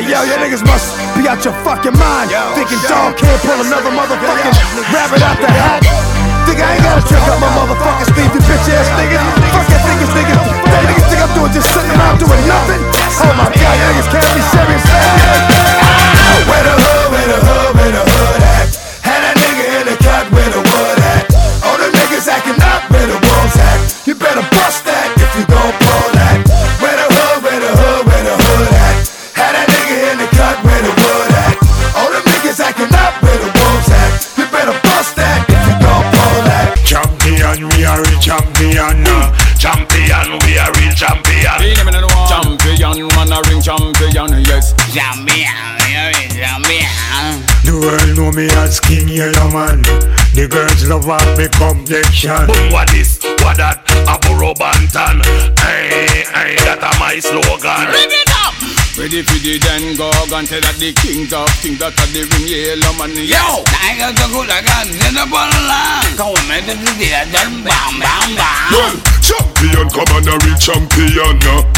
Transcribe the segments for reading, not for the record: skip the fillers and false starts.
yo, your niggas must be out your fucking mind. Thinking dog can't pull another motherfucking rabbit out the hat. Think I ain't gotta trick up my motherfucking sleeve, you bitch ass niggas. Fuck that niggas. That niggas think I'm doing just sitting around doing nothing. Oh my god, you niggas can't be serious. Where the hood at? Had that nigga in the cut where the wood at. All the niggas acting up where the wolves at. You better bust that if you gon' pull that. Where the hood at? Had that nigga in the cut where the wood at. All the niggas acting up where the wolves at. You better bust that if you gon' pull that. Champion, we are real champion. Champion, we are real champion. Champion, man a ring champion, yes. Champion, we are real champion. The world know me as King Yellow Man. The girls love off me complexion. Boom, what this, what that, a burro bantan. Hey, that a my slogan. Bring it up! Ready for the den gorgon, say that the kings of things that are the ring yellow man. Yo! Tiger to good again, in the ball line. Come on, man, this is the bam, bam, bam. Well, champion, come on, a real champion.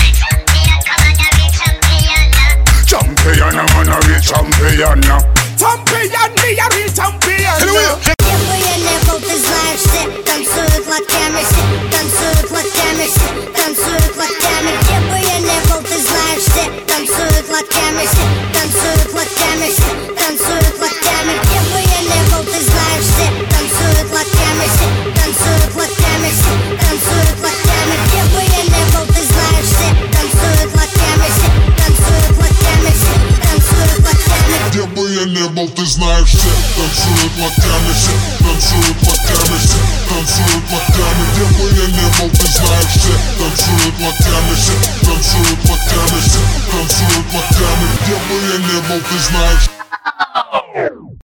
Champion, I'm on a real champion. Champion, me a real champion. Танцуют локтями все, танцуют локтями все, танцуют локтями. Где бы я не был, ты знаешь все, танцуют локтями все, танцуют локтями все, танцуют локтями. Где бы я не был, ты знаешь все, танцуют локтями все, танцуют локтями все, танцуют локтями. Где бы я не был, ты знаешь все, танцуют локтями все, танцуют локтями все, танцуют локтями. Где бы я не был, ты знаешь все, танцуют локтями все, танцуют локтями все, танцуют локтями. Где бы я не был, ты знаешь все, танцуют локтями все, танцуют локтями все, танцуют локтями. Где бы я не был, ты знаешь.